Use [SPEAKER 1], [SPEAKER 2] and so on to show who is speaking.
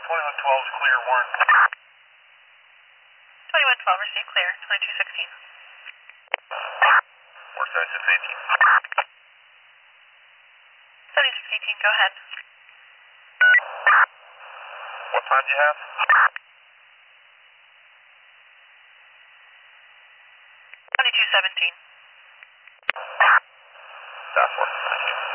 [SPEAKER 1] 2112 is clear, Warren.
[SPEAKER 2] 2112, received clear, 2216.
[SPEAKER 1] Or 7618.
[SPEAKER 2] 7618, go ahead.
[SPEAKER 1] What time do you have?
[SPEAKER 2] 2217.
[SPEAKER 1] That's one. Thank you.